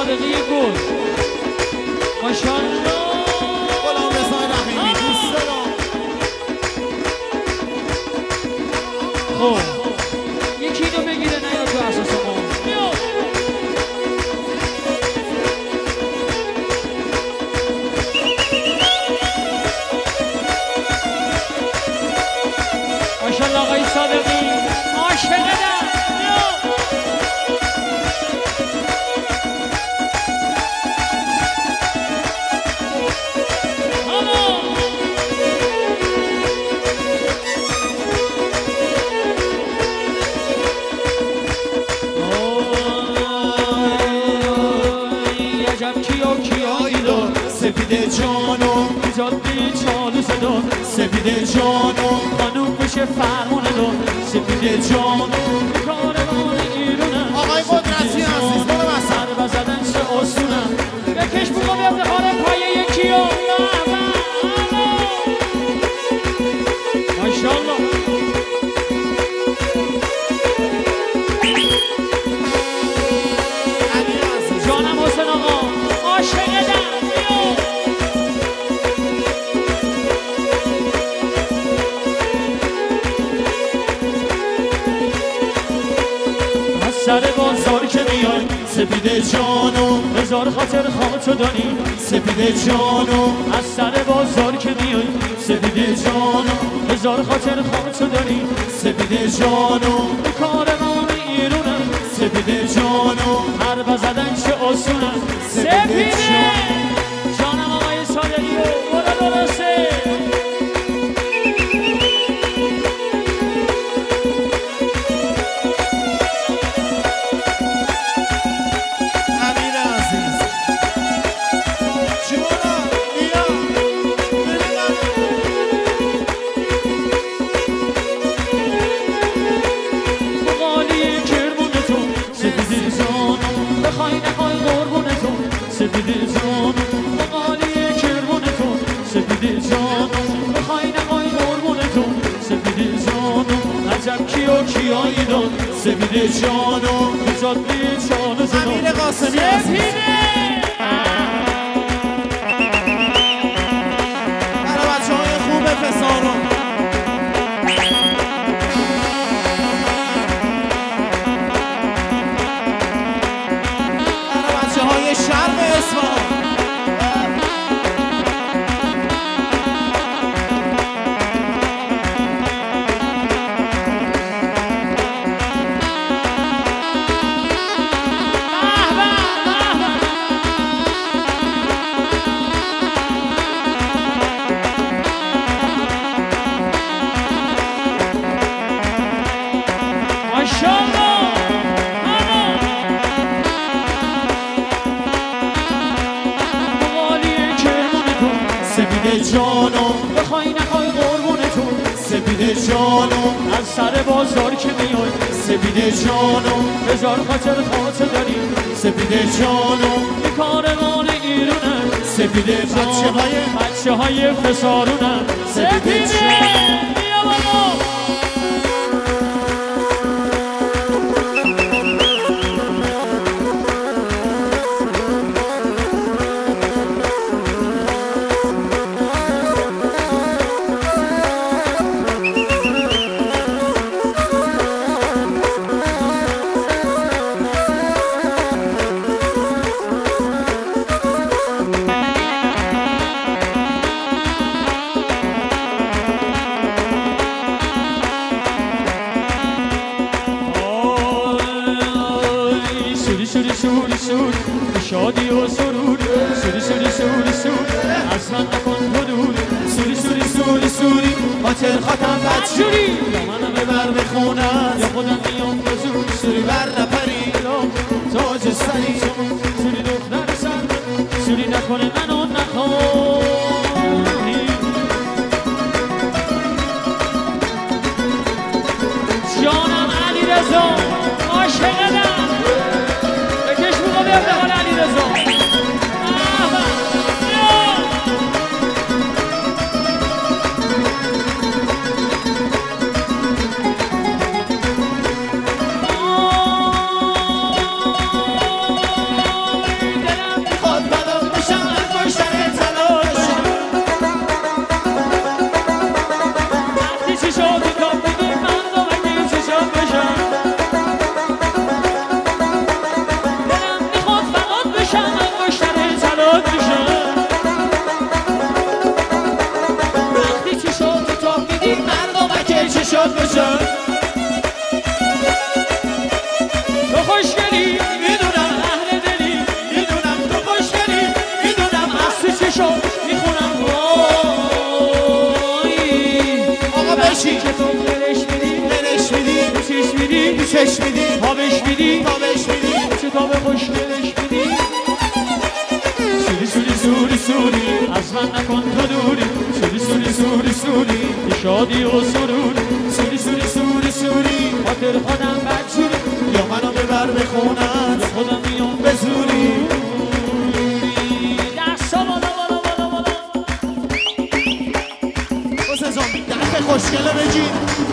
صادقی گل ماشاءالله غلام رضا رحیمی دوست دارم. خب یکی اینو بگیره نیاد تو اساس ما ماشاءالله آقای صادقی عاشقه سپیده جانو جادی چالو زدن سپیده جانو خانوم بشه فرمونه دون سپیده جانو کاروان ایرونم آقای قدرتی عزیز برو بسن سر بزدن چه آسونم بکش بگو به افتخار پایه یکیو ماشاءالله جانم حسین آقا عاشقه دم سر بازار که میای سپیده جانو هزار خاطر خاطر دانی سپیده جانو از سر بازار که میای سپیده جانو هزار خاطر خاطر دانی سپیده جانو کاروان ایرونم سپیده جانو هر بزدن چه آسونم سپیده جانم آقای صادقی و برو درسته سپیده جان مقالی کرمون تو سپیده جان بخوای نمای قربون تو سپیده جان عجب کیا کیایی داد سپیده جانو جادی چالو زدن امیر قاسمی عزیز برای بچه های خوب فسانو برای بچه های شرق اصفهان سپیده جانو بخوای نخوای قربون تو سپیده جانو از سر بازار که میای سپیده جانو هزار خاطر خاطر داری سپیده جانو به کاروان ایرونم سپیده بچه های فسارونم سپیده بیا بابا سوری شادی و سرور سوری اصلا نکن حدود سوری خاطر خاتم بدجوری یا منم ببر بخونم یا خودم میام بزور سوری بر نپری تاج سری سوری دختر سر سوری نکنه منو نخوانی جانم علی رضا عاشقم بکش بگو بیاد به حال علی رضا چش میدی تابش میدی تابش میدی چه تاب خوشگلش میدی سوری سوری سوری سوری از من نکن تو دوری سوری سوری سوری سوری شادی و سروری سوری سوری سوری سوری خاطر خودم بدجوری یا منو ببر به خونت یا خودم میام به زوری دستا بالا بالا بالا بالا حسین جان دفع خوشگله بگی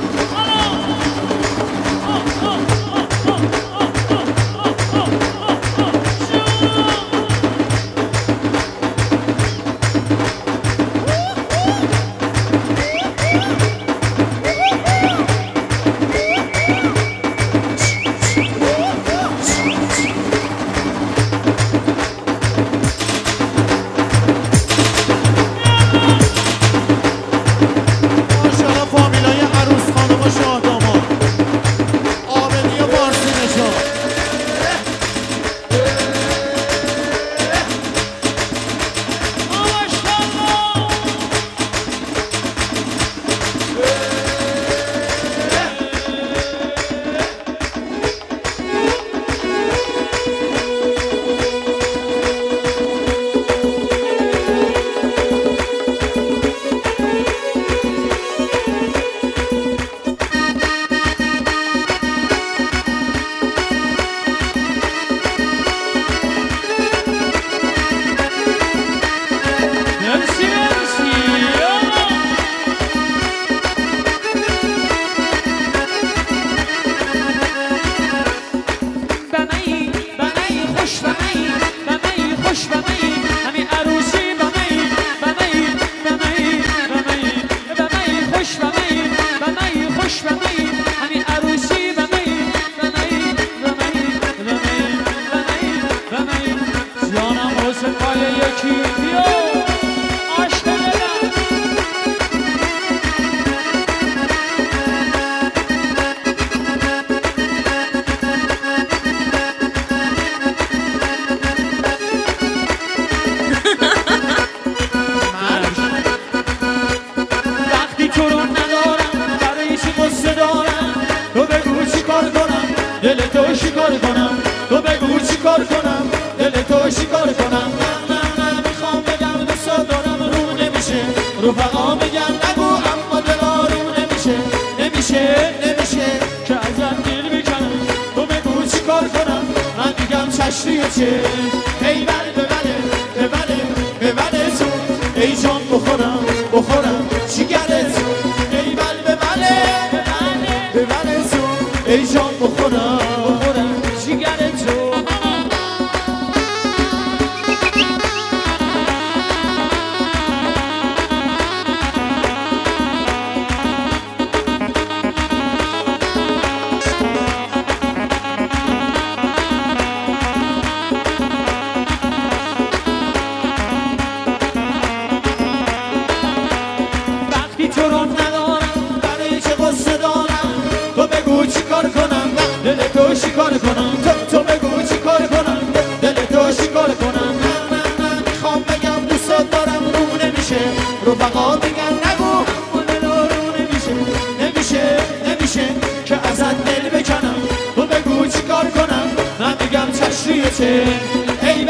دل تو شکار کنم تو بگو چی کار کنم دل تو شکار کنم نه میخوام بگم دوست دارم رو نمیشه رفقا میگن نگو اما دل آروم نمیشه که ازت دل میکنم تو بگو چی کار کنم من میگم چشریه چه ای بله ببله تو ای جان بخورم جیگره تو ای بله تو ای جان بخورم جیگر تو وقتی تو رو ندارم برای چه قصه دارم تو بگو چی کار کنم دل تو شکار کنم تو بگو چی کار کنم دل تو شکار کنم نه میخوام بگم دوست دارم رو نمیشه رفقا میگن نگو اما دل رو نمیشه که ازت دل بکنم تو بگو چی کار کنم من میگم چشریه چه ای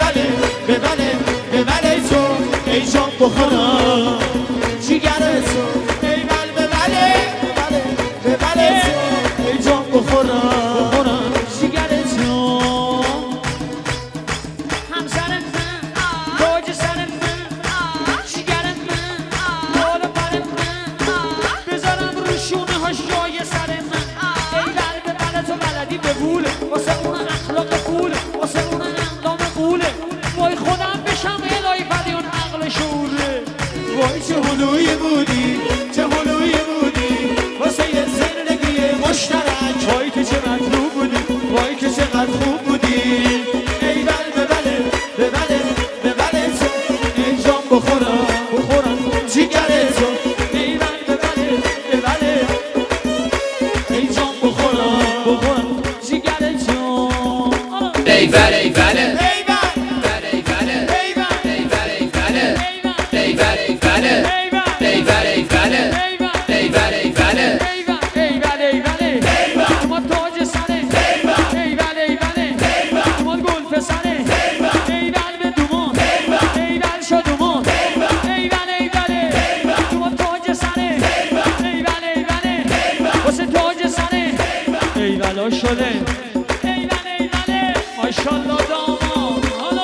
بله تو ای جان بخورم جیگر تو ای بله تو ای جان بخورم جیگر تو همسر من تاج سر من جیگر من بال پر من بذارم رو شونه هاش جای سر من ای بله تو بلدی به بوله واسه اون اخلاق پوله واسه اون اندام قوله وای خودم بشم الهی فریون عقل شعوره وای چه هلویی بودی واسه یه زندگی مشترک وای که چه مطلوب بودی وای که چقدر خوب بودی ای بله تو ای جان بخورم جیگر تو ای بله ای جان بخورم جیگر تو ای بله تاج پیدا شده ایلنه ماشالله داما حالا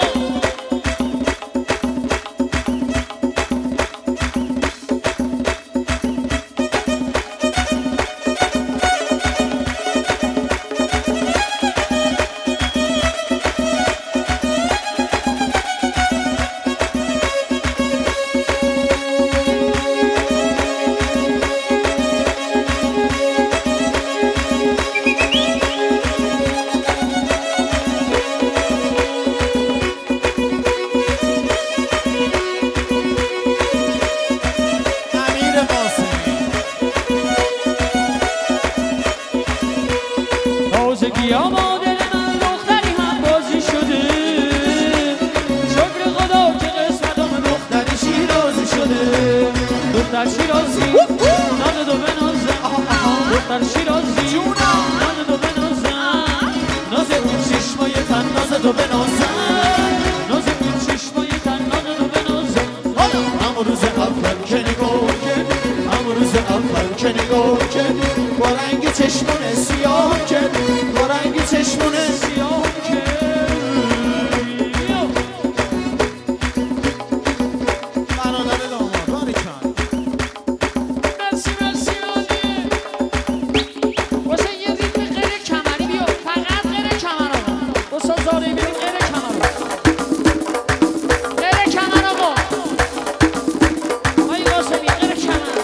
تازگی اما دل من دختری هم بازی شده شکر خدا که قسمتم دختری شیرازی شده دختر شیرازی نازد و بنازم دختر شیرازی نازد و بنازم ناز اون چشمای تن نازد و بنازم ناز اون چشمای تن نازد و بنازم همون روز اول که نگاه کردی همون روز اول که نگاه کردی با رنگ چشمون سیاه کردی با رنگ چشمون سیاه برادر داماد باریکن مرسی عالیه واسه یه ریتم غیر کمری بیا فقط غیر کمر آقا واسه زاری بریم غیر کمر غیر کمر آقا آی قاسمی غیر کمر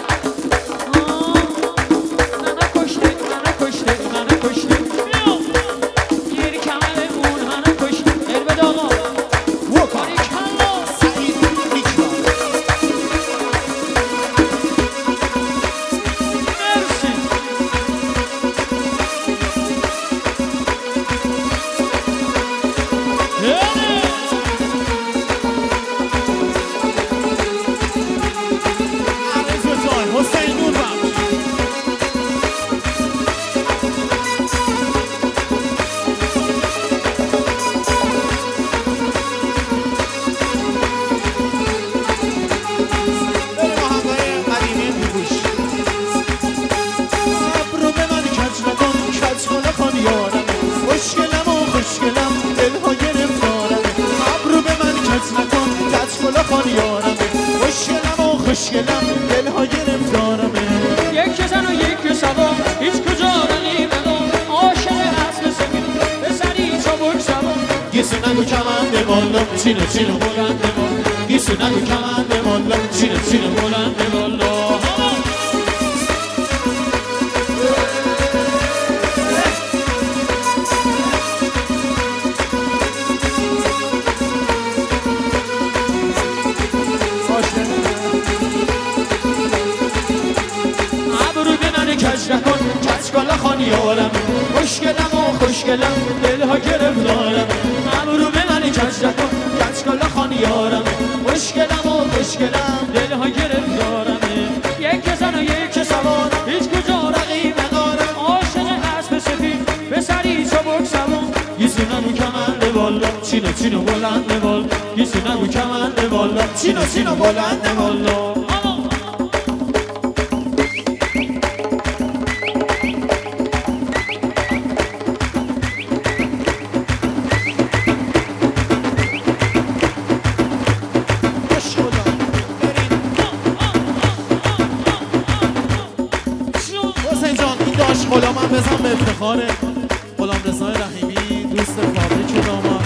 منو کشته بیا گیر کمر اون منو کشته البد آقا باریکالله سعید میکرد مرسی عرض بزای حسین نور بخش بریم آهنگای قدیمی بیگوش ابرو به من کج نکن کج کنه خان یارم خوشگلم و خوشگلم دلها گرفتارم ابرو به من کج نکن کج کنه خان یارم خوشگلم و خوشگلم دلها گرفتارم یک زن و یک سوار هیچ کجا رقیب ندار عاشق اصل سفید بزنی چابک سوار گیسو نگو کمنده بالا چینو چینو بلنده بالا گیسو نگو کمنده بالا چینو چینو بلنده بالا ابرو به من کج نکن کچکالا خان یارم خوشگلم و خوشگلم دلها گرفتارم ابرو به من کج نکن کچکالا خان یارم خوشگلم و خوشگلم دلها گرفتارم یک زن و یک سوار هیچ کجا رقیب ندارم عاشق اسب سفید به سری چابک سوار گیسو نگو کمنده بالا چینو چینو بلنده بالا گیسو نگو کمنده بالا چینو چینو بلنده بالا حسین جان این داشت غلام هم بزن به افتخار غلامرضا رحیمی دوست فابریک داماد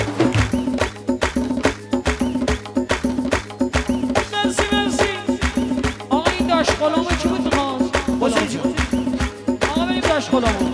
مرسی آقا این داشت غلامو کی بود میخواست حسین جان آقا بریم داشت غلامو